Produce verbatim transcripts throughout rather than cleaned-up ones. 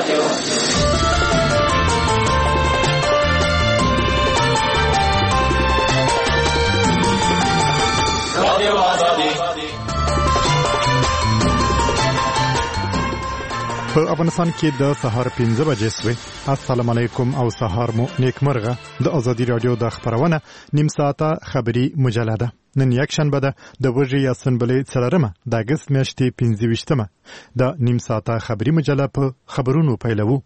په افغانستان کې د سهار پنځه بجې شوې. السلام علیکم او سهار مو نیکمرغه. د ازادي رادیو د خبرونه نیم ساعته خبری مجله ده. نن یک شنبه ده د وژې یا سنبلې څلورمه د اګست میاشتې پنځه ویشتمه. د نیم ساعته خبری مجله په خبرونو پیلوو.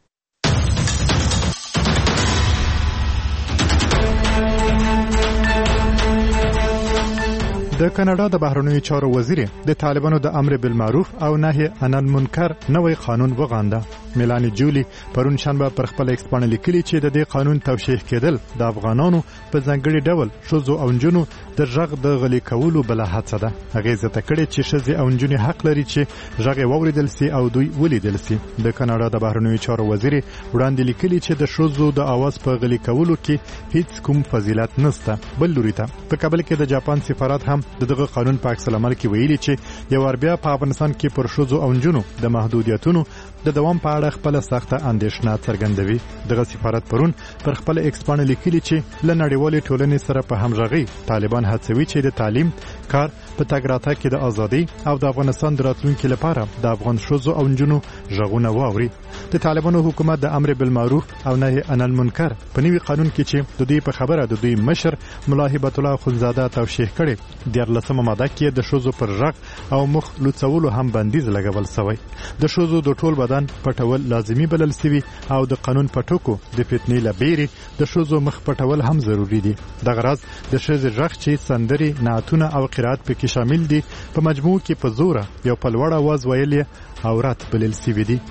د کاناډا د بهرنیو چارو وزیر د طالبانو د امر بالمعروف او نهي عن المنکر نوې قانون وغانده. میلانی جولی پرون شنبه پر خپل ایکس باندې لیکلي چې د دې قانون توشیح کېدل د افغانانو په ځانګړي ډول ښځو او نجونو د غږ د غلي کولو بل هڅه ده. هغه زیاته کړې چې ښځې او نجونې حق لري چې غږ واوریدل سي او دوی ولیدل سي. د کاناډا د بهرنیو چارو وزیر وړاندې لیکلي چې د ښځو د आवाज په غلي کولو کې هیڅ کوم فضیلت نشته. بل لوري ته په کابل کې د جاپان سفارت هم دغه قانون په عکس العمل کې ویلي چې یو اربیا په افغانستان کې پر ښځو او نجونو د محدودیتونو د دوام په اړه خپل سخته اندېښنه څرګندوي. دغه سفارت پرون پر خپل ایکس باندې لیکلي چې له نړیوالې ټولنې سره په همغږي طالبان هڅوي چې د تعلیم، کار په تګ راتګ کې د ازادي او د افغانستان د راتلونکي لپاره د افغان ښځو او نجونو غږونه واوري. د طالبانو حکومت د امر بالمعروف او نهي عن المنکر په نوي قانون کې چې د دوی په خبره د دوی مشر ملا هبت الله خنزاده توشیح کړي د لسمه ماده کې د ښځو پر غږ او مخ لوڅولو هم بندیز لګول شوی. د ښځو د ټول بدن پټول لازمي بلل شوی او د قانون پټوکو د فتنې لبیري د ښځو مخ پټول هم ضروری دي. د غرض د ښځې غږ چې سندري، نعتونه او قرائت پکې شامل دي په مجموع کې په زوره یو په لوړ आवाज ویل عورت بلل شوی دي.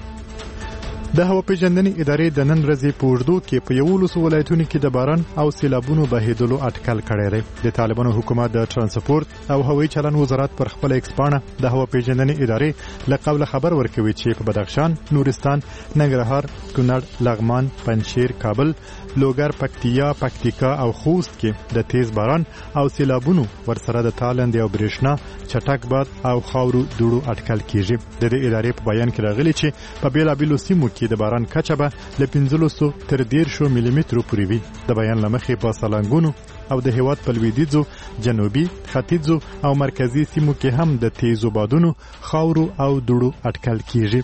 د هوا پیژندنې ادارې د نن ورځې په اردو کې په یولسو ولایتونو کې د باران او سیلابونو بهیدلو اټکل کړی دی. د طالبانو حکومت د ترانسپورت او هوایي چلن وزارت پر خپل ایکس پاڼه د هوا پیژندنې ادارې له قبل خبر ورکوي چې په بدخشان، نورستان، ننګرهار، کونړ، لغمان، پنجشیر، کابل، لوګر، پکتیا، پکتیکا او خوست کې د تیز باران او سیلابونو ورسره د تالند او برېښنا چټک باد او خاورو دوړو اټکل کیږي. د دې ادارې په بیان کې راغلي چې په بیلابیلو سیمو کې د باران کچه به له پنځلسو تر دېرشو ملي مترو پورې وي. د بیان له مخې په سالنګونو او د هیواد په لویدیځو، جنوبي، ختیځو او مرکزي سیمو کې هم د تیزو بادونو، خاورو او دوړو اټکل کیږي.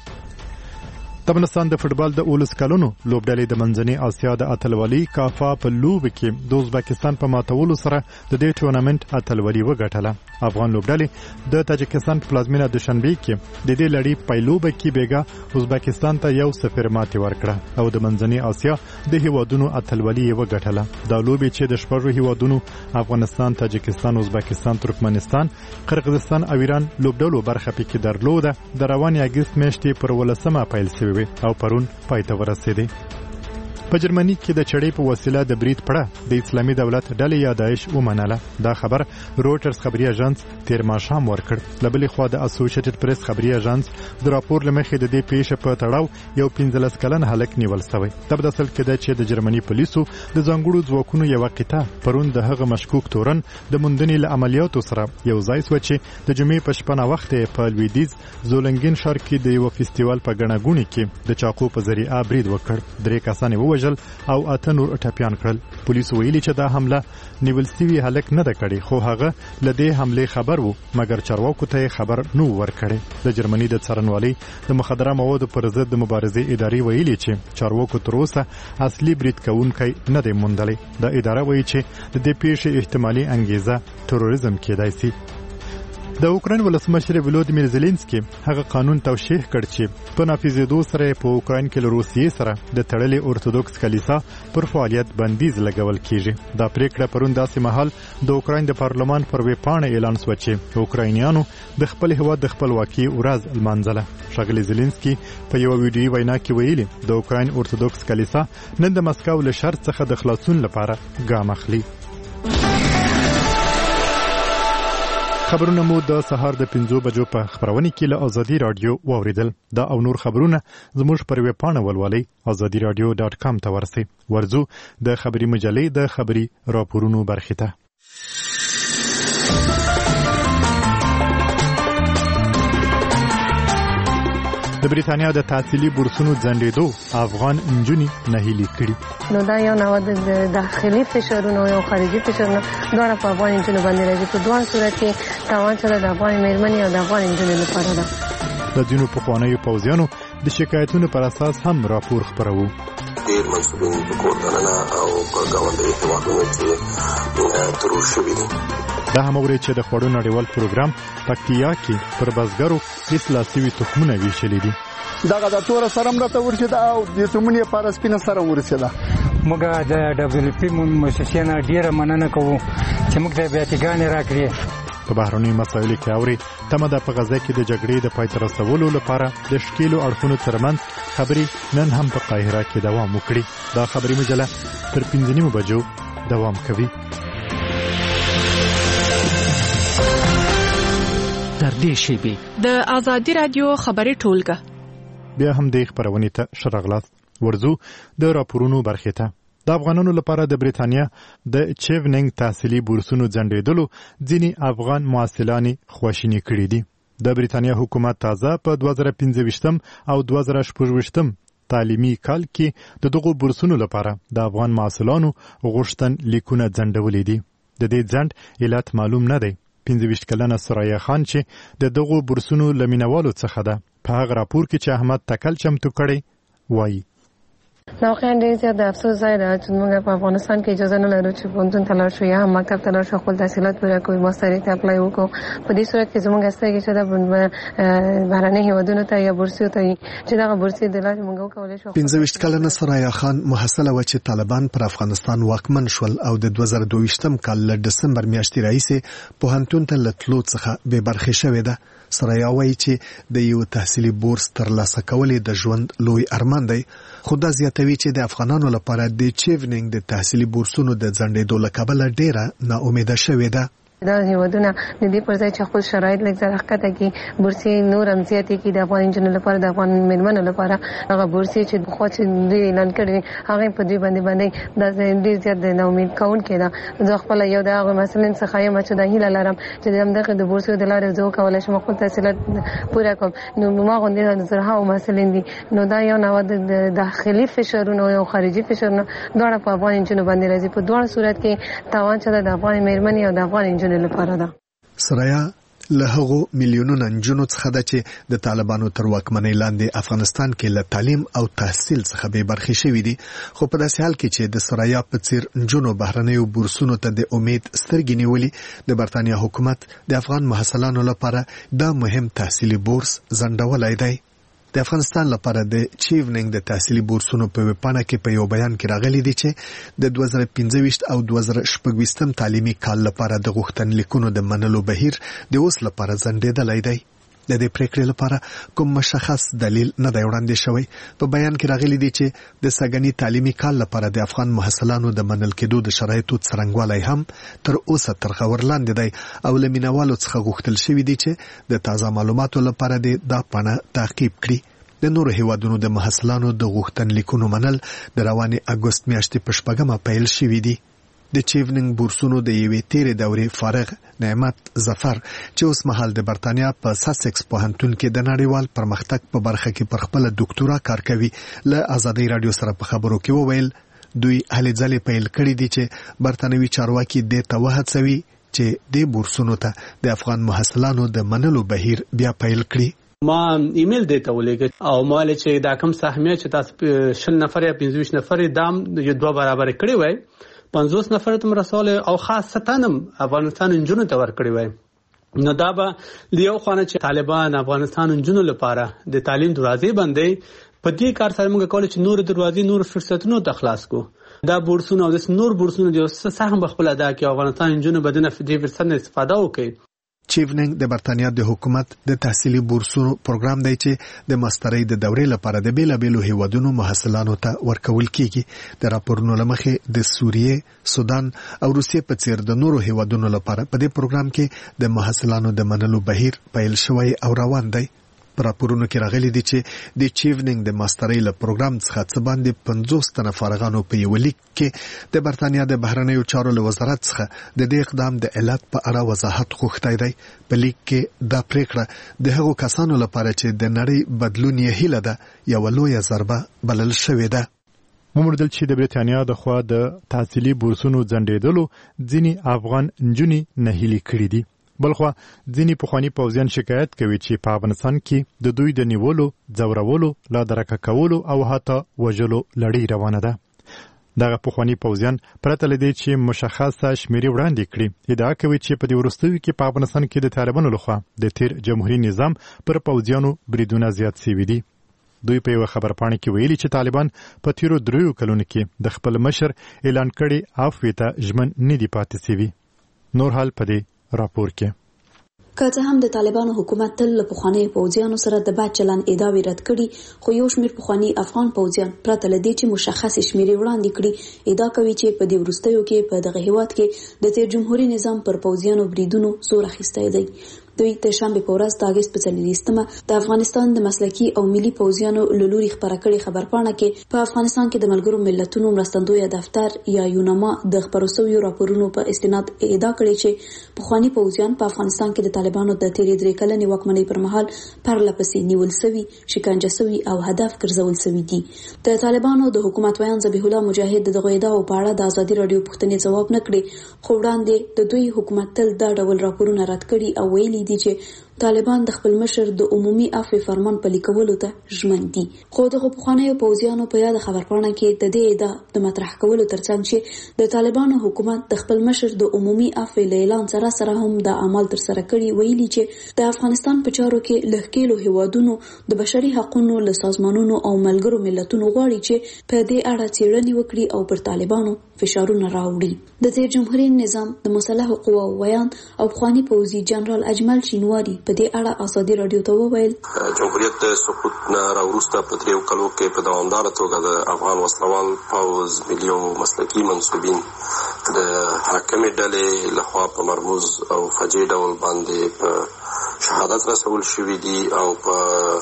د افغانستان د فوټبال د اولس کلونو لوبډلې د منځنۍ اسیا د اتلولي کافا په لوب کې د ازبکستان په ماتولو سره د دې ټورنمنت اتلولي وګټله. افغان لوبډلې د تاجکستان په پلازمینه دوشنبه کې د دې لړۍ پیلوبه کې بیګا ازبکستان ته یو صفر ماتې ورکړه او د منځنۍ اسیا د هیوادونو اتلولي وګټله. دا لوبې چې د شپږو هیوادونو افغانستان، تاجکستان، ازبکستان، ترکمنستان، قرغیزستان او ایران لوبډلو برخه پکې درلوده د روان اګست میاشتې پر ولسمه پیل شوی او پرون پای ته ورسېدی. په جرمني کې د چړې په وسیله د برید پړه د اسلامي دولت ډلې یا داعش ومنله. دا خبر روټرز خبري اژانس تیر ماښام ورکړ. له بلې خوا د اسوسییټډ پریس خبري اژانس د راپور له مخې د دې پیښې په تړاو یو پنځلس کلن هلک نیول شوی. دا په اصل کې ده چې د جرمني پولیسو د ځانګړو ځواکونو یوه قطعه پرون د هغه مشکوک تورن د موندنې له عملیاتو سره یو ځای شوه چې د جمعې په شپه ناوخته په لویدیځ زولنګین ښار کې د یو فستیوال په ګڼه ګوڼې کې د چاقو په ذریعه برید وکړ. درې کسان ووژل او اته نور ټپیان کړل. پولیسو ویلي چې دا حمله نیول شوی هلک نه ده کړې، خو هغه له دې حملې خبر وو مګر چارواکو ته خبر نو ورکړي. د جرمني د څارنوالۍ د مخدره موادو پر ضد د مبارزې ادارې ویلي چې چارواکو تر اوسه اصلي برید کوونکی نه دی موندلی. دا اداره وایي چې د دې پیښې احتمالي انګیزه تروریزم کېدای شي. د اوکراین ولسمشر ولودیمیر زيلنسکي هغه قانون توشیح کړ چې په نافذېدو سره په اوکراین کې له روسیې سره د تړلې اورتودوکس کلیسا پر فعالیت بندیز لګول کیږي. دا پریکړه پرون داسې مهال د اوکراین د پارلمان پر ویب پاڼه اعلان شو چې اوکراینیانو د خپل هیواد د خپلواکۍ ورځ لمانځله. ښاغلی زيلنسکي په یو ویډیویي وینا کې ویلي د اوکراین اورتودوکس کلیسا نن د مسکو له شر څخه د خلاصون لپاره ګام اخلي. خبرونه مو د سهار د پنځو بجو په خبرونه کې له ازادي رادیو واوریدل. دا او نور خبرونه زموږ پر ویب پاڼه ولولئ ازادي رادیو ډاټ کام ته ورسئ. ورځو د خبري مجلې د خبري راپورونو برخې ته. د بریتانیا د تحصیلي بورسونو ځنډېدو افغان نجونې نهیلي کړي. نو دا یو نوع د داخلي فشارونو او خارجي فشارونو دواړه په افغان نجونو باندې راځي. په دواړو صورت کې تاوان سره د افغان مېرمنې او د افغان نجونو لپاره ده. د ځینو پخوانیو پوځیانو د شکایتونو پر اساس هم راپور خپروو. ډېر مسؤلین په کور دننه او په ګاونډي هېوادونو کې ترور شوي دي. دا هم اوري چې د خوړو نړیوال پروګرام پکتیا کې پر بزګرو اصلاح شوي تخمونه ویشلي دي. دغه د تور سره مرته ورسېده او د تمونې پر سپینه سره ورسېده. موږ د ډبلیو پی مؤسسینه ډیره مننه کوو چې موږ ته بیاتګانې راکړي. په بهرنیو مسایلو کې اوري تمه ده په غزه کې د جګړې د پای ته رسولو لپاره د شکیلو اړخونو ترمنځ خبرې نن هم په قاهره کې دوام وکړي. دا خبري مجله تر پنځه نیمو بجو دوام کوي. تر دې شیبې د آزادي رادیو خبري ټولګه بیا هم د خبرونې ته شرغلاس ورزو د راپورونو برخې ته. د افغانانو لپاره د بریتانیا د چیونینګ تحصیلي بورسونو ځنډېدلو ځینې افغان محصلان خواشیني کړي دي. د بریتانیا حکومت تازه په دوه زره پنځه ویشتم او دوه زره شپږ ویشتم تعلیمي کال کې د دغو بورسونو لپاره د افغان محصلانو غوښتن لیکونه ځنډولي دي. د دې ځنډ علت معلوم نه دی. پنځه ویشت کلنه سرایه خان چې د دغو بورسونو لمینوالو څخه ده په هغه راپور کې چې احمد تکل چمتو کړی وایي. نو واقعا ډېر زیات د افسوس ځای ده چې موږ په افغانستان کې اجازه نه لرو چې پوهنتون ته لاړ شو یا هم مکتب ته لاړ شو خپل تحصیلات پوره کړو ماسترۍ ته اپلای وکړو. په دې صورت کې زموږ سترګې چې د بهرني هېوادونو ته یا بورسیو ته چې دغه بورسي د لارې موږ وکولی شو. پنځه ویشت کلنه سرایه خان محصله وه چې طالبان پر افغانستان واکمن شول او د دوه زره دوه ویشتم کال له ډسمبر میاشتې راهیسې پوهنتون ته له تلو څخه بې برخې شوې ده. سرایه وایي چې د یو تحصیلي بورس ترلاسه کول د ژوند لوی ارمان دی. خو دا زیاتوي چې د افغانانو لپاره د چیونینګ د تحصیلي بورسونو د ځنډېدو له کبله ډېره ناامیده شوې ده. دا هیوادونه د دې پر ځای چې خپل شرایط لږ زر ښکته کړي بورسي نور هم زیاتې کړي د افغان نجونو لپاره د افغان مېرمنو لپاره هغه بورسي چې پخوا چې دوی اعلان کړي هغه په دوی باندې باندې دا ډېر زیات د ناامید کوونکی ده. زه خپله یو د هغو محصلینو څخه یم چې دا هیله لرم چې د همدغې د بورسیو د لارې زه وکولی شم خپل تحصیلات پوره کړم. نو ما غوندې د زرهاو محصلین دي. نو دا یو نوع د داخلي فشارونو او خارجي فشارونو دواړه په افغان نجونو باندې راځي. په دواړو صورت کې تاوان چې د افغان مېرمنې او د افغان نجونو لپاره ده. سرایه له هغو میلیونونو نجونو څخه ده چې د طالبانو تر واکمنۍ لاندې افغانستان کې له تعلیم او تحصیل څخه بې برخې شوي دي. خو په داسې حال کې چې د سرایه په څیر نجونو بهرنیو بورسونو ته د امید سترګې نیولي، د برتانیا حکومت د افغان محصلانو لپاره دا مهم تحصیلي بورس ځنډولی دی. د افغانستان لپاره د چیونینګ د تحصیلي بورسونو په ویبپاڼه کې په یو بیان کې راغلي دي چې د دوه زره پنځه ویشت او دوه زره شپږ ویشتم تعلیمي کال لپاره د غوښتنلیکونو د منلو بهیر د اوس لپاره ځنډېدلی دی. د دې پریکړې لپاره کوم مشخص دلیل نه دی وړاندې شوی. په بیان کې راغلي دي چې د سږني تعلیمي کال لپاره د افغان محصلانو د منل کېدو د شرایطو څرنګوالی هم تر اوسه تر غور لاندې دی او له مینوالو څخه غوښتل شوي دي چې د تازه معلوماتو لپاره د دا پاڼه تعقیب کړي. د نورو هیوادونو د محصلانو د غوښتنلیکونو منل د روانې اګوست میاشتې په شپږمه پیل شوي دي. د چیونینګ بورسونو د یوې تیرې دورې فارغ نعمت ظفر چې اوس مهال د برتانیا په ساسکس پوهنتون کې د نړیوال پرمختګ په برخه کې پر خپله ډاکټورا کار کوي، له آزادۍ راډیو سره په خبرو کې وویل دوی هلې ځلې پیل کړي دي چې برتانوي چارواکي دې ته وهڅوي چې دې بورسونو ته د افغان محصلانو د منلو بهیر بیا پیل کړي. ما ایمیل دیته ولېږه او ما له چې دا کم سهمیه چې تاسو شل نفر یا پنځه ویشت نفر دام یو دوه برابر کړی وای پنځوس نفر ته رسول او خاصه نم افغانستان انجونو ته ور کړی وای. نو دا به لیو خانه چې طالبان افغانستان انجونو لپاره د تعلیم دروازې بندي په دې کار سره موږ کول چې نور دروازې نور فرصتونو ته خلاص کو. دا بورسونه او د نور بورسونه د سهم بخپل ادا کې افغانستان انجونو بدنه دې فرصت نه استفاده وکړي. چیونینګ د برتانیا د حکومت د تحصیلي بورسونو پروګرام دی چې د ماسترۍ د دورې لپاره د بیلابیلو هیوادونو محصلانو ته ورکول کیږي. د راپورونو له مخې د سوریې، سودان او روسیې په څیر د نورو هیوادونو لپاره په دې پروګرام کې د محصلانو د منلو بهیر پیل شوی او روان دی. پر راپورونو کې راغلي دي چې د چیونینګ د ماسترۍ له پروګرام څخه څه باندې پنځوس تنه فارغانو په یو لیک کې د برتانیا د بهرنیو چارو له وزارت څخه د دې اقدام د علت په اړه وضاحت غوښتی دی. په لیک کې دا پریکړه د هغو کسانو لپاره چې د نړۍ بدلون یې هیله ده یو لویه ضربه بلل شوې ده. وموندل چې د برتانیا د خوا د تحصیلي بورسونو ځنډېدلو ځینې افغان نجونې نهیلي کړي دي. بلخوا ځینې پخواني پوځیان شکایت کوي چې په افغانستان کې د دوی د نیولو، ځورولو، لا درکه کولو او حتی وژلو لړۍ روانه ده. دغه پخواني پوځیان پرته له دې چې مشخصه شمیرې وړاندې کړي ادعا کوي چې په دې وروستیو کې په افغانستان کې د طالبانو لخوا د تیر جمهوریت نظام پر پوځیانو بریدونه زیات شوي دي. دوی په یو خبرپاڼه کې ویلي چې طالبان په تیرو دریو کلونو کې د خپل مشر اعلان کړي عفو ته ژمن نه دي پاتې شوي. نور حال په دې راپور کې که څه هم د طالبانو حکومت تل له پخواني پوځیانو سره د بد چلند ادعاوې رد کړي، خو یو شمېر پخواني افغان پوځیان پرته له دې چې مشخص شمیرې وړاندې کړي ادعا کوي چې په دې وروستیو کې په دغه هیواد کې د تیر جمهوریت نظام پر پوځیانو بریدونو زور اخیستی دی. دوی د شنبه په ورځ د اگست په څلوېښتمه د افغانستان د مسلکي او ملي پوځیانو له لوري خبره کړې خبرپاڼه کې په افغانستان کې د ملګرو ملتونو مرستندوی دفتر یا یوناما د خپرو شویو راپورونو په استناد ادعا کړې چې پخواني پوځیان په افغانستان کې د طالبانو د تیرې درې کلنې واکمنۍ پر مهال پرله پسې نیول شوي، شکنجه شوي او هدف ګرځول شوي دي. د طالبانو د حکومت ویان ذبیح الله مجاهد د دغه ادعاو په اړه د ازادي راډیو پوښتنې ځواب نه کړي، خو وړاندې د دوی حکومت تل دا ډول راپورونه رد کړي او ویلي دي چې طالبان د خپل مشر د عمومي عفو فرمان پلي کولو ته ژمن دي. خو دغه پخوانیو پوځیانو په یاد خبرپاڼه کې د دې ادعا د مطرح کولو ترڅنګ چې د طالبانو حکومت د خپل مشر د عمومي عفو اعلان سره سره هم د عمل تر سره کړي ویلي چې د افغانستان په چارو کې لهکېلو هیوادونو د بشري حقوقو له سازمانونو او ملګرو ملتونو غواړي چې په دې اړه څېړنې وکړي او پر طالبانو فشارونه راوړي. د تیر جمهوریت نظام د مسلحو قواو ویان او پخواني پوځي جنرال اجمل شینواری په دې اړه ازادي راډیو ته وویل جمهوریت د سقوط نه راوروسته په دریو کلو کې په دوامداره توګه د افغان وسلوال پوځ ملي او مسلکي منسوبین د حاکمې ډلې لخوا په مرموز او فجیع ډول باندې په شهادت رسول شوي دي او په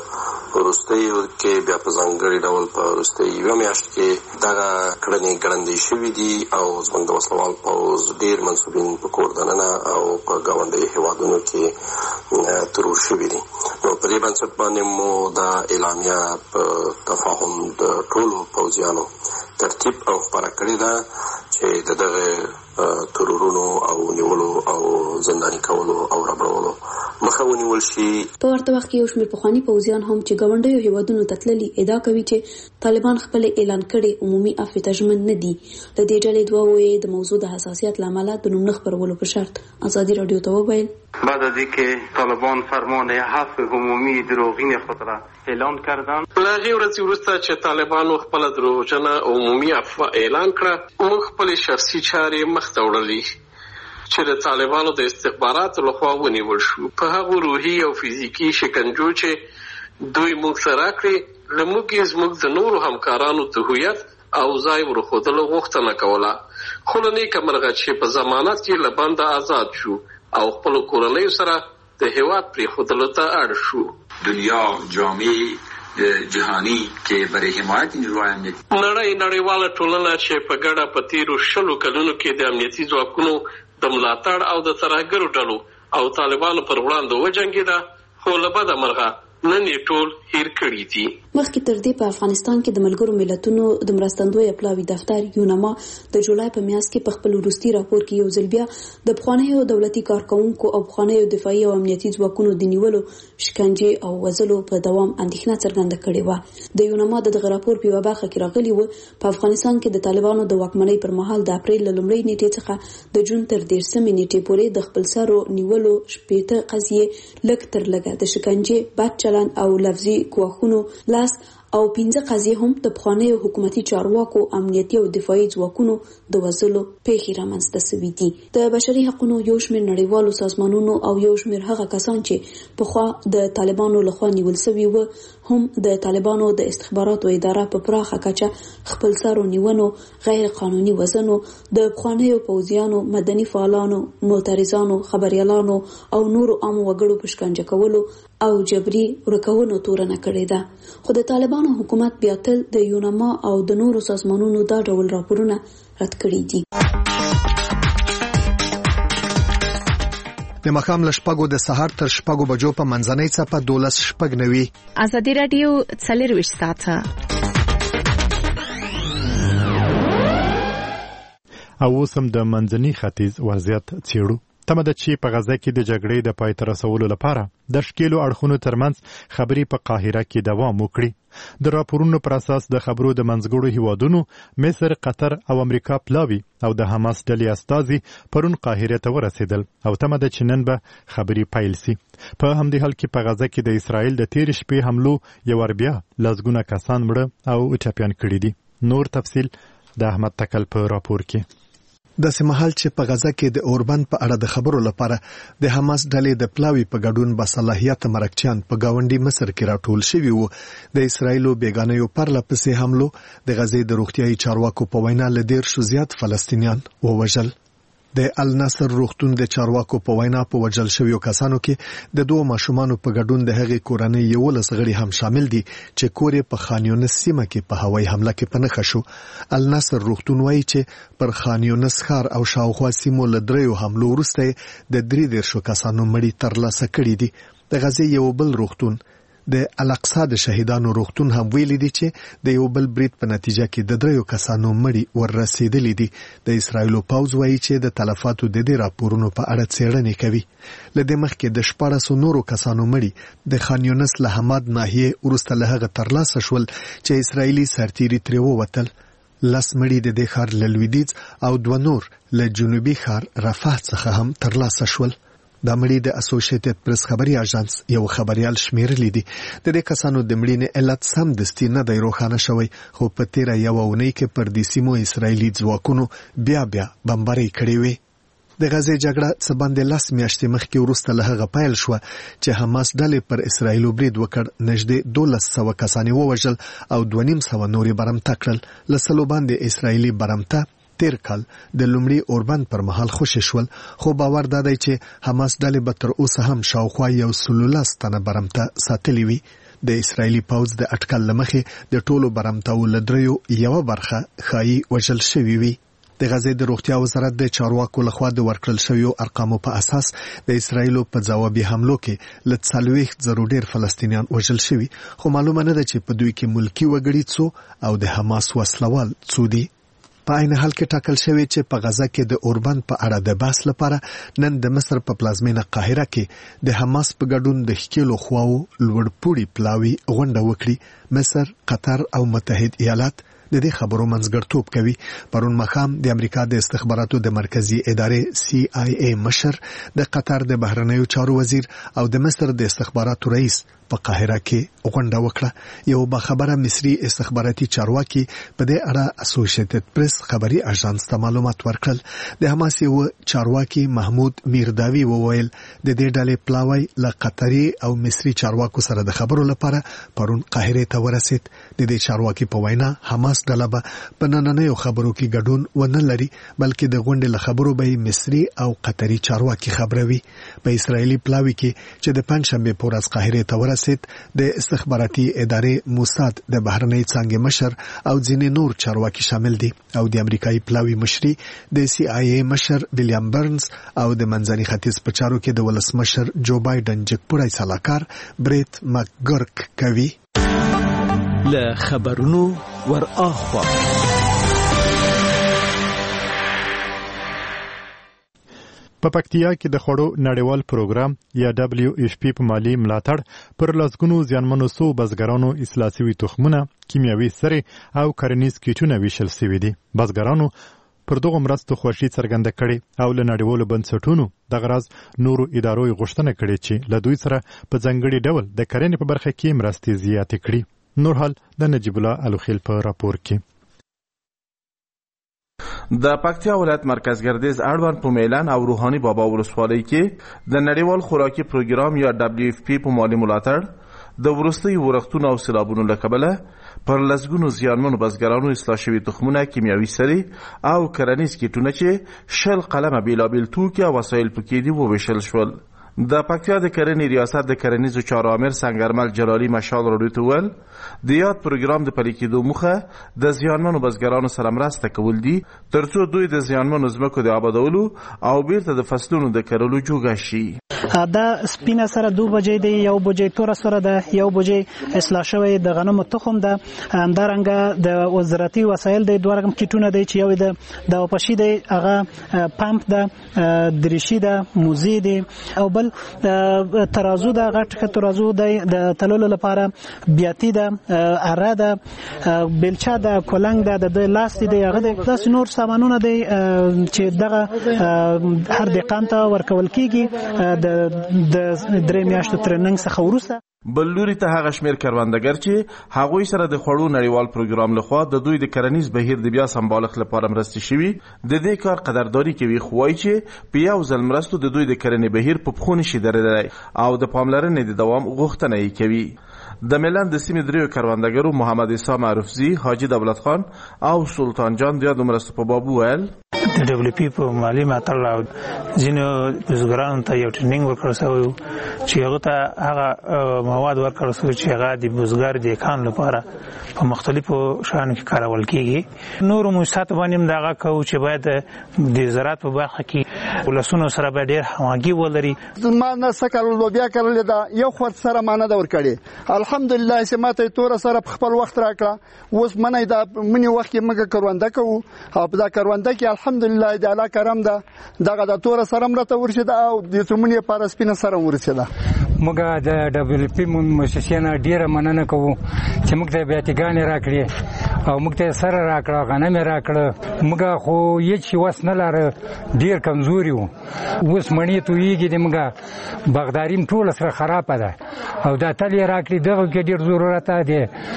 وروستیو کې بیا په ځانګړي ډول په وروستۍ یوه میاشت کې دغه کړنې ګړندۍ شوي دي او زموږ د وسلوال پوځ ډېر منسوبین په کور دننه او په ګاونډیو هیوادونو کې ترور شوي دي. نو په دې بنسټ باندې مو دا اعلامیه په تفاهم د ټولو پوځیانو ترتیب او خپره کړې ده چې د دغه ترورونو او نیولو او زنداني کولو او ربړولو مخه ونیول شي. په ورته وخت کې یو شمېر پخواني پوځیان هم چې ګاونډیو هیوادونو ته تللي ادعا کوي چې طالبان خپل اعلان کړي عمومي عفو ته ژمن نه دي. د دې ډلې دوه وایي د موضوع د حساسیت له امله د نوم نه خپرولو په شرط ازادي راډیو ته وویل بعد از اینکه طالبان فرمان عفو عمومی دروغین خود را اعلان کردند له هغې ورځې وروسته چې طالبانو خپله دروغجنه عمومي عفو اعلان کړه موږ خپلې شخصي چارې مخته وړلې چې د طالبانو د استخباراتو لخوا ونیول شو. په هغو روحي او فزیکي شکنجو چې دوی موږ سره کړې له موږ یې زموږ د نورو همکارانو د هویت او ځای ورښودلو غوښتنه کوله، خو له نیکه مرغه چې په ضمانت کې له بنده آزاد شو او خپلو کورنیو سره د هیواد پرېښودلو ته اړ شو. دنیا جامعه جهانی کې برای حمایت نیروهای امنیتي نړۍ نړیواله ټولنه چې په ګډه په تیرو شلو کلونو کې د امنیتي ځواکونو د ملاتړ او د ترهګرو ډلو او طالبانو پر وړاندې وجنګېده، خو له بده مرغه نن یې ټول هیر کړي دي. مخکې تر دې په افغانستان کې د ملګرو ملتونو د مرستندوی پلاوي دفتر یوناما د جولای په میاشت کې په خپل وروستي راپور کې یو ځل بیا د پخوانیو دولتي کارکونکو او پخوانیو دفاعي او امنیتي ځواکونو د نیولو، شکنجې او وژلو په دوام اندېښنه څرګنده کړې وه. د یوناما د دغه راپور په یوه برخه کې راغلي وو په افغانستان کې د طالبانو د واکمنۍ پر مهال د اپریل له لومړۍ نیټې څخه د جون تر دېرشمې نیټې پورې د خپل سرو نیولو شپېته قضیې لږ تر لږه د شکنجې، بد چلند او لفظي ګواښونو لاس او پنځه قضیې هم د پخوانیو حکومتي چارواکو امنیتي او دفاعي ځواکونو د وژلو پیښې رامنځته شوې دي. د بشري حقوقو یو شمېر نړیوالو سازمانونو او یو شمېر هغه کسان چې پخوا د طالبانو لخوا نیول شوي و هم د طالبانو د استخباراتو اداره په پراخه کچه خپل سرو نیونو، غیر قانوني وژنو، د پخوانیو پوځیانو، مدني فعالانو، معترضانو، خبريالانو او نورو عام وګړو په شکنجه کولو او جبري ورکولو تورنه کړې ده. خو د طالبانو حکومت بیا تل د یونما او د نورو سازمانونو دا ډول راپورونه رد کړي دي. د مخام لشپګو د سهار تر شپګو بجو په منځنۍ څپه دولس شپږ نوي. ازادي رادیو څلرویشت ساعته او اوسم د منځني ختیځ وضعیت څېړو. تمه ده چې په غزه کې د جګړې د پای ته رسولو لپاره د ښکېلو اړخونو ترمنځ خبرې په قاهره کې دوام وکړي. د راپورونو پر اساس د خبرو د منځګړو هیوادونو مصر، قطر او امریکا پلاوي او د حماس ډلې استازي پرون قاهره ته ورسېدل او تمه ده چې نن به خبرې پیل سي. په همدې حال کې په غزه کې د اسرائیل د تیر شپې حملو یو ور بیا لسګونه کسان مړه او ټپيان کړي دي. نور تفصیل د احمد تکل په راپور کې. د سمحال چې په غزه کې د اوربند په اړه د خبرو لپاره د حماس ډلې د پلاوي په ګډون باصلاحیت مرکچیان په گاونډي مصر کې راټول شوي وو. د اسرایلو بیگانه‌یو پرله پسې حملو د غزې د روغتیايي چارواکو په وینا ل ډیر شو زیات فلسطینیان ووژل. د النصر روغتون د چارواکو په وینا په وژل شویو کسانو کې د دوه ماشومانو په ګډون د هغې کورنۍ یولس غړي هم شامل دي چې کور یې په خان یونس سیمه کې په هوایي حمله کې په نښه شو. النصر روغتون وایي چې پر خان یونس ښار او شاوخوا سیمو له دریو حملو وروسته د درې دېرشو کسانو مړي ترلاسه کړي دي. د غزې یو بل روغتون د الاقصا د شهیدانو روغتون هم ویلي دي چې د یو بل برید په نتیجه کې د دریو کسانو مړي وررسېدلي دي. د اسرایلو پوځ وایي چې د تلفاتو د دې راپورونو په اړه څېړنې کوي. له دې مخکې د شپاړسو نورو کسانو مړي د خان یونس له حماد ناحیې وروسته له هغه ترلاسه شول چې اسرایلي سرتیري ترې ووتل. لس مړي د دې ښار له لویدیځ او دوه نور له جنوبي ښار رفح څخه هم ترلاسه شول. دا مړي د اسوسییټډ پریس خبري اژانس یو خبريال شمیرلي دي. د دې کسانو د مړینې علت سم دستي نه دی روښانه شوی، خو په تیره یو اونۍ کې پر دې سیمو اسرایلي ځواکونو بیا بیا بمبارۍ کړې وې. د غزې جګړه څه باندې لس میاشتې مخکې وروسته له هغه پیل شوه چې حماس ډلې پر اسرایلو برید وکړ. نږدې دولس سوه کسان یې ووژل او دوه نیم سوه نورې برمته کړل. له سلو باندې اسرایلي برمته تیر کال د لومړي اوربند پر مهال خوشي شول، خو باور دادی چې حماس ډلې به تر اوسه هم شاوخوا یو سلولاس تنه برمته ساتلي وي. د اسرایلي پوځ د اټکل لمخې د ټولو برمتاو له دریو یوه برخه ښایي وژل شوي وي. د غزې د روغتیا وزارت د چارواکو لخوا د ورکړل شویو ارقامو په اساس د اسرایلو په ځوابي حملو کې له څلوېښت زرو ډېر فلسطینیان وژل شوي، خو معلومه نه ده چې په دوی کې ملکي وګړي څو او د حماس وسلوال څو دي. په عین حال کې ټاکل شوی چې په غزه کې د اوربند په اړه د بحث لپاره نن د مصر په پلازمینه قاهره کې د حماس په ګډون د ښکېلو خواو لوړپوړي پلاوي غونډه وکړي. مصر، قطر او متحد ایالات د دې خبرو منځګړیتوب کوي. پرون مخام د امریکا د استخباراتو د مرکزی ادارې سی آی ای مشر، د قطر د بهرنیو چارو وزیر او د مصر د استخباراتو رئیس په قاهره کې غونډه وکړه. یو باخبره مصري استخباراتي چارواکي په دې اړه اسوسییټډ پریس خبري اژانس ته معلومات ورکړل. د حماس یو چارواکي محمود میرداوی وویل د دې ډلې پلاوی له قطري او مصري چارواکو سره د خبرو لپاره پرون قاهره ته ورسید. د دې چارواکي په وینا حماس ډله به په نننیو خبرو کې ګډون ونه لري، بلکې د غونډې له خبرو به مصري او قطري چارواکي خبروي. په اسرایلی پلاوی کې چې د پنځشنبه په ورځ قاهره ته ورسید، د استخباراتي ادارې موساد د بهرنۍ څانګې مشر او ځینې نور چارواکي شامل دي، او د امریکایي پلاوی مشري د سی آی ای مشر ویلیام برنز او د منځني ختیځ په چارو کې د ولسمشر جو بایدن جګپوړی سلاکار بریت مکګرک کوي. له خبرونو ور اخوا په پکتیا کې د خوړو نړیوال پروګرام یا دبلیو ایف پی په مالی ملاتړ پر لسګونو زیانمنو سو بزګرانو اصلاح شوي تخمونه، کیمیاوي سرې او کرنیز کیټونه ویشل شوي دي. بزګرانو پر دغه مرستو خوښي څرګنده کړې او له نړیوالو بنسټونو دغه راز نورو ادارو غوښتنه کړې چې له دوی سره په ځانګړي ډول د کرنې په برخه کې مرستې زیاتې کړي. نور حال د نجیب الله الوخیل په راپور کې. د پکتیا ولایت مرکز ګردیز اړوند په میلان او روحاني بابا ولسوالۍ کې د نړیوال خوراکي پروګرام یا دبلیو اف پی په مالي ملاتړ د وروستي ورښتونو او سیلابونو له کبله پر لسګونو زیانمنو بزګرانو اصلاح شوي تخمونه، کیمیاوي سرې او کرنیز کیټونه چې شل قلمه بیلابیل توکي او وسایل پکې دي وویشل شول. د پکتیا د کرنې ریاست د کرنیزو چارو امر سنگرمل جلالي مشال راډیو ته وویل د یاد پروګرام د پلي کېدو موخه د زیانمنو بزګرانو سره مرسته کول دي ترڅو دوی د زیانمنو ځمکو د آبادولو او بیرته د فصلونو د کرلو جوګه شي. دا سپینه سره دو بجې دی، یو بجې تور سره ده، یو بجې اصلاح شوی د غنمو تخم ده، همدارنګه د وزارتي وسایل دی، دوه رقم کیټونه دی چې یو د د پشي دی، هغه پمپ ده، دریشي ده، موزي دی، او بل ترازو ده، غټ ترازو دی د تللو لپاره، بیاتی ده، اره ده، بلچا ده، کولنګ ده، د لاس دی، هغه داسې نور سامانونه دی چې دغه هر دقیقه ته ورکول کیږي د د درې میاشتو ترننګ څخه وروسته. بل لوري ته هغه شمیر کروندګر چې هغوی سره د خوړو نړیوال پروګرام لخوا د دوی د کرنیز بهیر د بیا سمبالښت لپاره مرستې شوي د دې کار قدرداني کوي، خو وایي چې په یو ځل مرستو د دوی د کرنې بهیر په پښو نشي درېدلی او د پاملرنې د دوام غوښتنه یې کوي. د میلان د سیمې دریو کروندګرو محمد عیسی معروفزي، حاجي دولت خان او سلطان جان د یادو مرستو په باب وویل د دبلیو پی په مالي ملاتړ او ځینو بزګرانو ته یو ټریننګ ورکړل شوی چې هغه ته هغه مواد ورکړل شوی چې هغه د بزګر د کان لپاره په مختلفو شیانو کې کارول کیږي. نورو موسساتو باندې هم دغه کوو چې باید د زراعت په برخه کې ولسونو سره به ډېر همغږي ولري. ما نه څه کارول لوبیا کرلې ده، یو خورد سره ما نه ده ورکړې. الحمدلله چې ما ته توره سره په خپل وخت راکړه. اوس منه دا منی وخت کې موږ کرونده کوو او په دا کرونده کې الحمدلله د الله کرم ده دغه د توره سره مرته ورسېده او د څومنې لپاره سپینه سره ورسېده. موږ د دبلیو پی مؤسسې نه ډیره مننه کوو چې موږ ته بیاتګانې راکړې او موږ ته سره راکړه، غنم راکړه. موږ خو هیڅ وس نه لاره، ډیر کمزوري وو. اوس مڼې تویږي د موږ بغداریم ټول سره خرابه ده او دا تل یې راکړي، دغه کې ډیر ضرورت دی،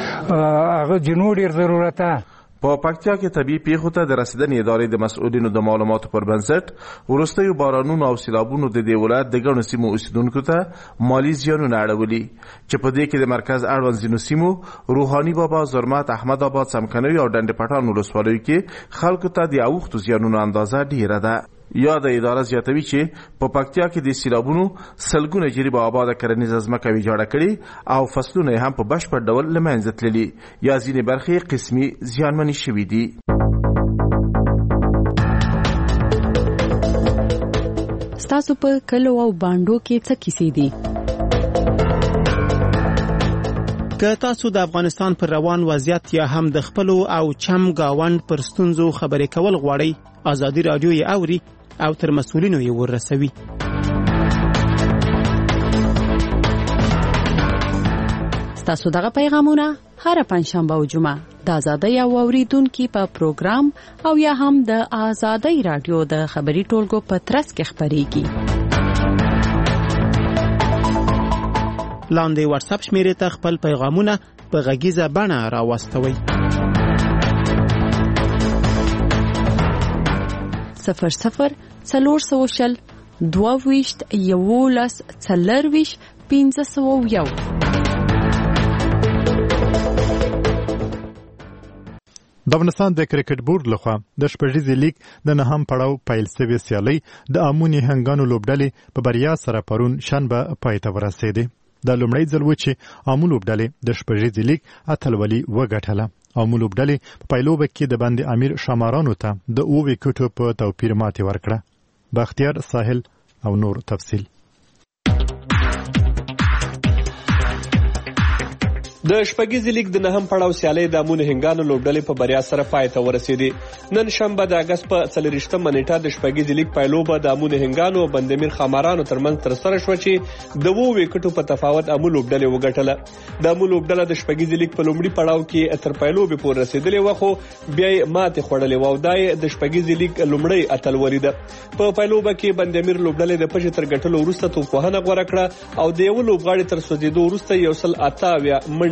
هغه جنو ډیر ضرورت ده. په پکتیا کې طبیعي پیښو ته د رسیدنې ادارې د مسؤلینو د معلوماتو پر بنسټ وروستیو بارانونو او سیلابونو د دې ولایت د ګڼو سیمو اوسیدونکو ته مالي زیانونه اړولي چې په دې کې د مرکز اړوند ځینو سیمو روحاني بابا، زرمت، احمد آباد، څمکنیو او ډنډ پټان ولسوالیو کې خلکو ته د اوښتو زیانونو اندازه ډیره ده. یا د اداره زیاتوي چې په پکتیا کې د سیلابونو سلګونه جریبه آباده کرنیزه ځمکه ویجاړه کړي او فصلونه هم په بشپړ ډول له منځه تللي یا ځینې برخې قسمي زیانمنې شوي دي. ستاسو په کلو او بانډو کې څه کیسې دي؟ که تاسو د افغانستان پر روان وضعیت یا هم د خپلو او چم گاوند پر ستونزو خبرې کول غواړئ، آزادي رادیو یې اوري او تر مسؤلینو یې ورسوي. ستاسو دغه پیغامونه هر پنځشنبه او جمعه د آزادۍ او اوریدونکو په پروګرام او یا هم د آزادۍ رادیو د خبري ټولګو په ترڅ کې خبريږي. لاندې واتس اپ شمیرې ته خپل پیغامونه په غږیزه بڼه راوستوئ. صفر صفر څلور سوه شل دوه ویشت یولس څلرویشت پنځه سوه یو. د افغانستان د کرکټ بورډ لخوا د شپږیزې لیګ د نهم پړاو پیل شوې سیالۍ د امونی هنګانو لوبډلې په بریا سره پرون شنبه پای ته ورسېدې. د لومړی ځل و چې امو لوبډلې د شپږیزې لیګ اتلولي وګټله. امو لوبډلې په پایلوبه کې د باندې امیر شمارانو ته د اوه وکټو په توپیر ماتې ورکړه. بختیار ساحل او نور تفصیل. د شپږیزې لیګ د نهم پړاو سیالۍ د امون هنګانو لوبډلې په بریا سره پای ته ورسېدې. نن شنبه د اگست په څلرویشتمه نیټه د شپږیزې لیګ پایلوبه د امون هنګانو او بندمیر خمارانو ترمنځ ترسره شوه چې د اوه وکټو په تفاوت امون لوبډلې وګټله. د امون لوبډله د شپږیزې لیګ په لومړي پړاو کې تر پایلوبې پورې رسېدلې وه، خو بیا یې ماتې خوړلې وه او دا یې د شپږیزې لیګ لومړی اتلولي ده. په پایلوبه کې بندمیر لوبډلې د پچې تر ګټلو وروسته توپوهنه غوره کړه او د یو لوبغاړي تر سوځېدو وروسته یو سل اته اویا منډې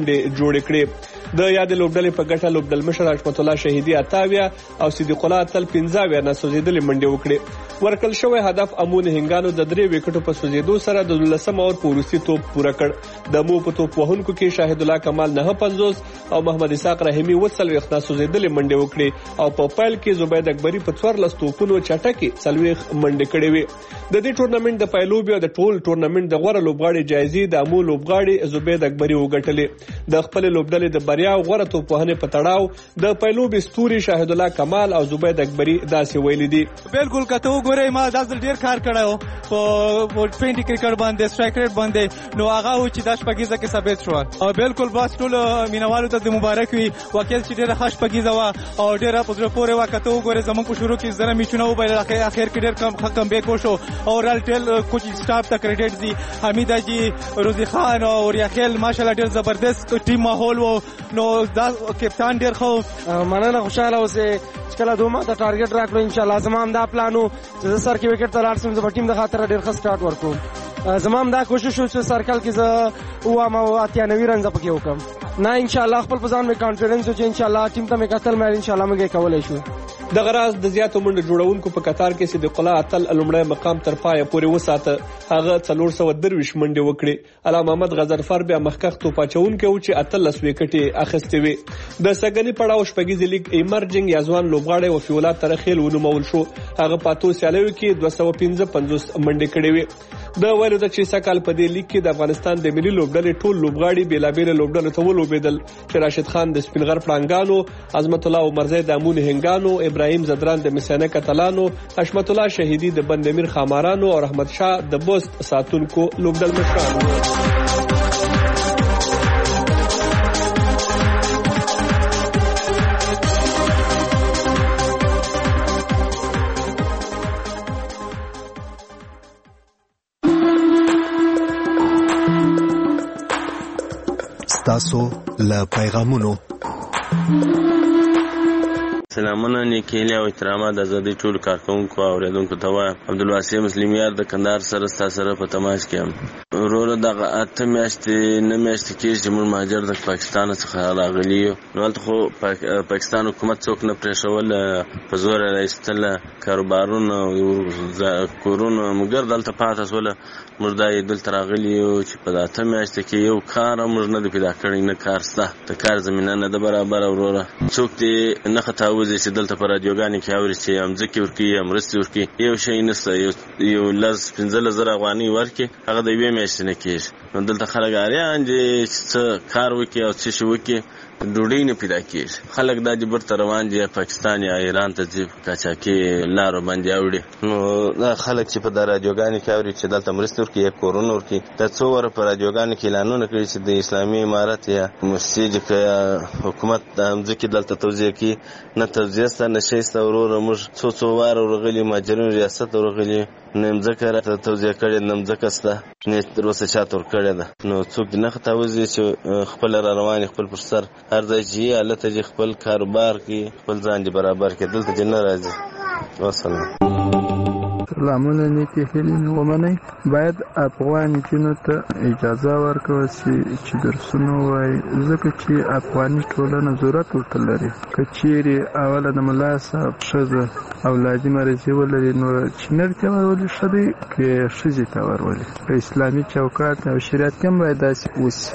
منډې جوړې کړې. د یادې لوبډلې په ګټه لوبډلمشر حشمت الله شهیدي اتاویا او صدیق الله اتل پنځه اویا ناسوځېدلې منډې وکړې. ورکړل شوی هدف امون هنګانو د درې وکټو په سوځېدو سره د دولسم اور په وروستي توپ پوره کړ. د مو په توپ وهونکو کې شاهد الله کمال نه پنځوس او محمد اسحاق رحیمي وڅلوېښت ناسوځېدلې منډې وکړې او په پیل کې زبید اکبري په څوارلس توپونو چټکې څلوېښت منډې کړې وې. د دې ټورنمنټ د پیلوبې او د ټول ټورنمنټ د غوره لوبغاړي جایزې د امو لوبغاړي زبید اکبري وګټلې. د خپل لوبډلې د بریا او غوره توپ وهنې په تړاو د پیلوبې ستوري شاهد الله کمال او زبید اکبري داسې ویلي دي. بالکل کته وګورئ ما دا ډیر کار کړو په ټوینټي کرکټ باندې سټرایک ریټ باندې نو هغه و چې د شپږیزه کې ثابت شو. او بالکل بس ټول مینوالو ته د مبارک وي واقعا چې ډیره ښه شپږیزه وه او ډیره په زړه پورې وه. کته وګورئ زموږ په شروع کې زره میچونه وبایل اخر کې ډیر کم ښه کمبیک وشو او رال ټیل کوچینګ سټاف ته کریډټ دي حمید حاجي روزي خان او ریاخیل ماشاءالله ډیر زبردست ټیم ماحول و. نو دا کپتان ډیر ښه مننه خوشاله اوسئ چې کله دوه ماته ټارګټ راکړو ان شاء الله زما هم دا پلان و چې زه سر کې وکټ ته لاړ شم زه به ټیم د خاطر ډېر ښه سټارټ ورکړم. زما هم دا کوشش و چې سرکل کې زه اووم او اتیا نوي رنزه پکې وکړم. نه ان شاء الله خپل په ځان مې کانفیډنس و چې ان شاء الله ټیم ته مې کتل مې ان شاء الله موږ یې کولی شو. دغه راز د زیاتو منډو جوړونکو په قطار کې صدیق الله اتل لومړی مقام تر پایه پورې وساته. هغه څلور سوه درویشت منډې وکړې. علامه محمد غضرفر بیا مخکښ توپ اچوونکی و چې اتلس وکټې اخیستې وې. د سږني پړاو شپږیزې لیګ ایمرجنګ یا ځوان لوبغاړی وفي الله ترخیل ونومول شو. هغه په اتو سیالیو کې دوه سوه پنځه پنځوس منډې کړې وې. د ویلو ده چې سږ کال په دې لیګ کې د افغانستان د ملي لوبډلې ټول لوبغاړي بېلابېلو لوبډلو ته ولوبېدل چې راشد خان د سپین غر پړانګانو، عظمت الله عمرزی د امون هنګانو، ابراهیم زدران د مسیانه کتلانو، حشمت الله شهیدي د بندمیر خامارانو او رحمت شاه د بوست ساتونکو لوبډل مشرانو. تاسو له پیغامونو سلامونه نیکیلی او احترامات د ازادۍ ټولو کارکوونکو او اورېدونکو ته وایم. عبدالواسع مسلم یار د کندهار سره ستا سره په تماس کې یم. وروره دغه اته میاشتې نه میاشتې کېږي چې موږ مهاجر د پاکستان څخه راغلي یو. نو هلته خو پاکستان حکومت څوک نه پرېښول، په زور یې رایستله کاروبارونه کورونه مګر دلته پاته شوله. موږ دا یې دلته راغلي یو چې په اته میاشتې کې یو کار موږ نه دی پیدا کړی، نه کار شته، د کار زمینه نه ده برابره. وروره څوک دې نه خطاوځي چې دلته په رادیوګانې کې اوري چې یا مځکې ورکړي یا مرستې ورکړي، یو شی نشته. یو لس پنځلس زره افغانۍ ورکړي هغه د یوې میاشتې نه کېږي. نو دلته خلک اریان دي چې څه کار وکړي او څه شي وکړي، ډوډۍ نه پیدا کېږي. خلک دا دي برته روان دي، پاکستان یا ایران ته ځي، قاچاقي لارو باندې اوړي. نو دا خلک چې په دا رادیوګانې کې اوري چې دلته مرستې ورکړي یا کورونه ورکړي، دا څو وره په رادیوګانو کې اعلانونه کړي چې د اسلامي امارت یا مسجد یا حکومت د مځکې دلته توزیع کړي. نه توزیع شته نه شی شته. وروره موږ څو څو واره ورغلي، مهاجرین ریاست ته ورغلي، نه مځکه راته توزیع کړې، نه مځکه شته، نه تر اوسه چاته ورکړې ده. نو څوک دې نه خطاوځي چې خپل را روان خپل پر سر هر ځای چې هلته چې خپل کاروبار کوي، خپل ځان دې برابر کړي، دلته چې نه راځي. وسلام. سلامونه نیکې هیلې ومنئ. باید افغان نجونو ته اجازه ورکړل شي چې درسونه ووایي، ځکه چې افغاني ټولنه ضرورت ورته لري. که چیرې اوله د ملا صاحب ښځه اولادي مرضي ولري نو چینر ته ورولي ښه دی، که ښځې ته ورولي. په اسلامي چوکاټ او شریعت کې هم باید داسې وشي.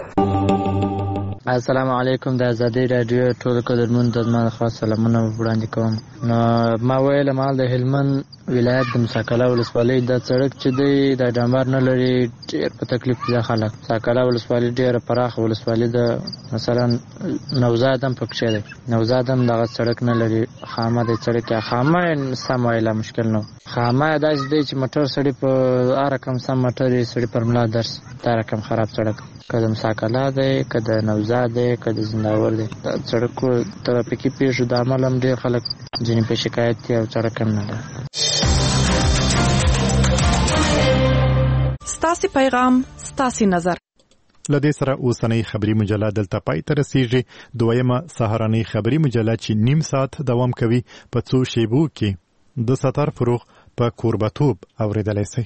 السلام علیکم. د ازادۍ راډیو ټولو قدرمنو ته زما د خاص سلامونه وړاندې کوم. نو ما ویله مال د هلمند ولایت د مساکله ولسوالۍ دا سړک چې دی دا ډامبر نه لري، ډېر په تکلیف دي خلک. مساکله ولسوالۍ ډېره پراخه ولسوالۍ ده. مثلا نوزاد هم پکښې دی، نوزاد هم دغه سړک نه لري، خامه دی سړک. خامه سم ویله مشکل نه، خامه داسې دی چې موټر سړي په هر رقم سم موټر یې سړي پر ملا درس، دا رقم خراب سړک. که د مساکله دی، که د نوزاد دی، که د زنداور دی، دا سړکو ترافیکي پیښو د عمل هم ډېر خلک ځینې په شکایت دي او سړک هم نه ده. ستاسې پیغام ستاسې نظر. لدې سره اوسنۍ خبري مجله دلته پای ته رسیږي. دویمه سهارنۍ خبري مجله چې نیم ساعت دوام کوي په څو شیبو کې د ستر فروغ په کوربتوب اوریدلای شئ.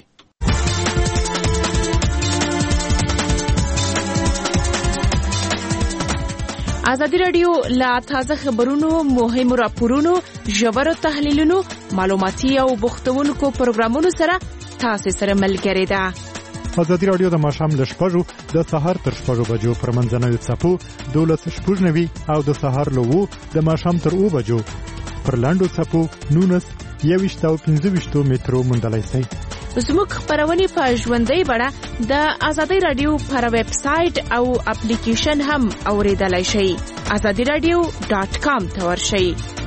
ازادي رادیو لا تازه خبرونو، مهمو راپورونو، ژورو تحلیلونو، معلوماتي او بوختونکو پروګرامونو سره تاسو سره ملګری ده. ازادي رادیو د ماښام له شپږو د سهار تر شپږو بجو پر منځنوي څپو دولس شپږ نوي او د سهار له وو د ماښام تر اوو بجو پر لاندو څپو نونس یویشت او پنځه ویشتو مترو موندلی سئ. زموږ خپرونې په ژوندۍ بڼه د ازادي رادیو پر ویب سایټ او اپلیکیشن هم اوریدلای شئ. ازادي رادیو ډاټ کام ته ورشئ.